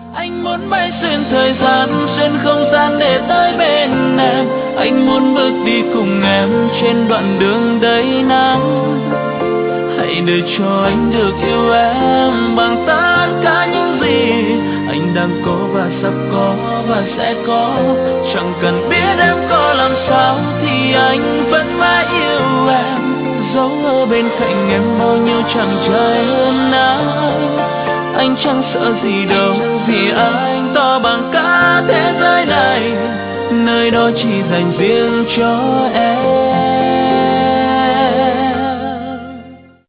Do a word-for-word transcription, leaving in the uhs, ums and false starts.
Anh muốn bay xuyên thời gian, xuyên không gian để tới bên em. Anh muốn bước đi cùng em trên đoạn đường đầy nắng. Hãy để cho anh được yêu em bằng tất cả những gì anh đang có và sắp có và sẽ có. Chẳng cần biết em có làm sao thì anh vẫn mãi yêu em. Dẫu ở bên cạnh em bao nhiêu chàng trai hơn anh, anh chẳng sợ gì đâu vì anh to bằng cả thế giới này. Nơi đó chỉ dành riêng cho em.